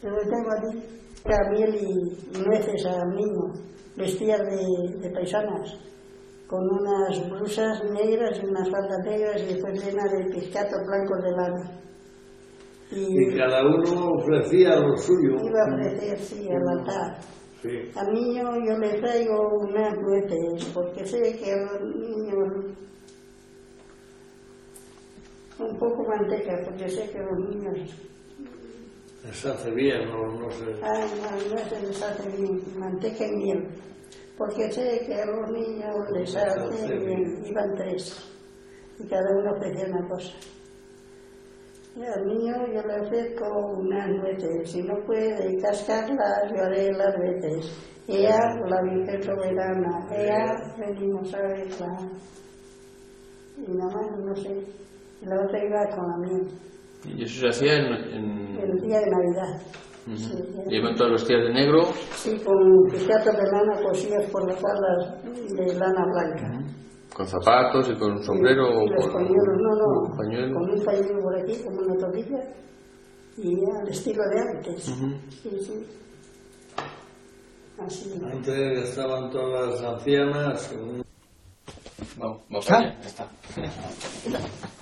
Yo lo tengo aquí. A miel y nueces al niño, vestidas de paisanas, con unas blusas negras y unas faldas negras y después llenas de piscatos blancos de lana. Y cada uno ofrecía lo suyo. Iba a ofrecer, sí, al altar. Sí. Al niño yo le traigo unas nueces, porque sé que a los niños... Un poco manteca, porque sé que a los niños... Les hace bien, no sé. No se les hace bien, manteca y miel. Porque sé que a los niños les hace bien. Iban 3, y cada uno ofrecía una cosa. Y al niño yo le ofrezco unas nueces, si no puede cascarlas, yo haré las veces. Ella, la Virgen Soberana, ella, venimos a verla. Y nada más, no sé. Y la otra iba con la miel. ¿Y eso se hacía el día de Navidad? Sí, ¿Llevan todos los días de negro? Sí, con piscatos de lana cosidos por las faldas de lana blanca. ¿Con zapatos y con un sombrero? Y los con pañuelos, un pañuelo? con un pañuelo por aquí, como una tortilla, y al estilo de antes. Sí, sí. Así. Antes estaban todas las ancianas. Vamos allá, ya está.